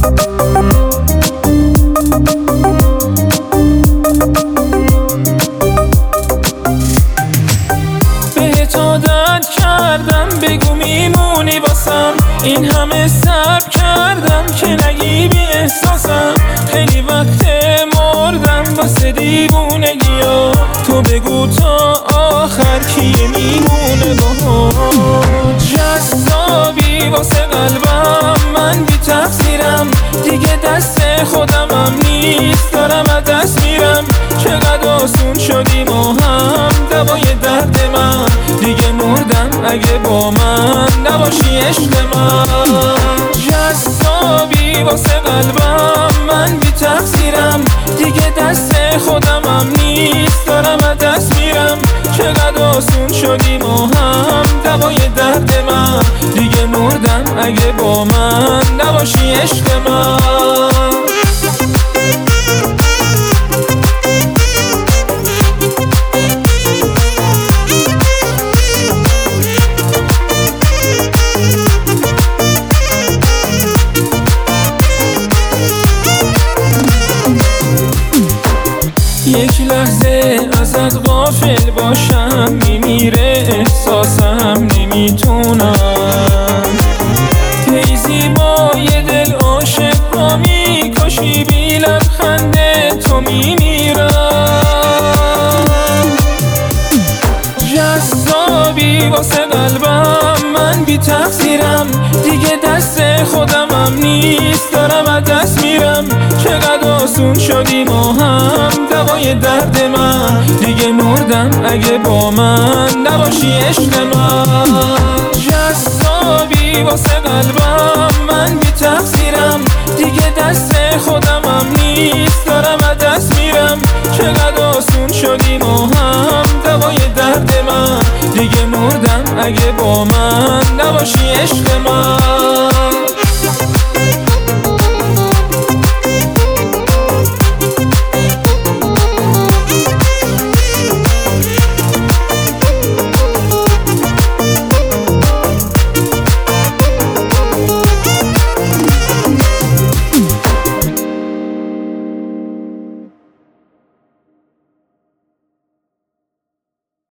بهت عادت کردم بگو میمونی واسم، این همه صبر کردم که نگی بی احساسم. خیلی وقت مردم واسه دیوونگی ها، تو بگو تا آخر کیه میمونه باهات. جذابی واسه قلبم، من بی تقصیرم، دیگه دست خودمم نیست، دارم از دست میرم. چقدر آسون شدیم و هم دوای درد من، دیگه مردم اگه با من نباشی عشق من. جذابی واسه قلبم، من بی تقصیرم، دیگه دست خودمم نیست، دارم از دست میرم. چقدر آسون شدیم و هم دوای درد من، دیگه مردم اگه با من نباشی عشق من. یک لحظه ازت غافل باشم میمیره احساسم، نمیتونم. ای زیبای دل عاشق را میکشی، بی لبخنده تو میمیرم. جذابی واسه قلبم، من بی تقصیرم، دیگه دست خودمم نیست، دارم از دست میرم. چقدر آسون شدیم و هم دوای درد من، دیگه مردم اگه با من نباشی عشق من. جذابی واسه قلبم، من بی تقصیرم، دیگه دست خودمم نیست، دارم از دست میرم. چقدر آسون شدیم و هم دوای درد من، دیگه مردم اگه با من نباشی عشق من.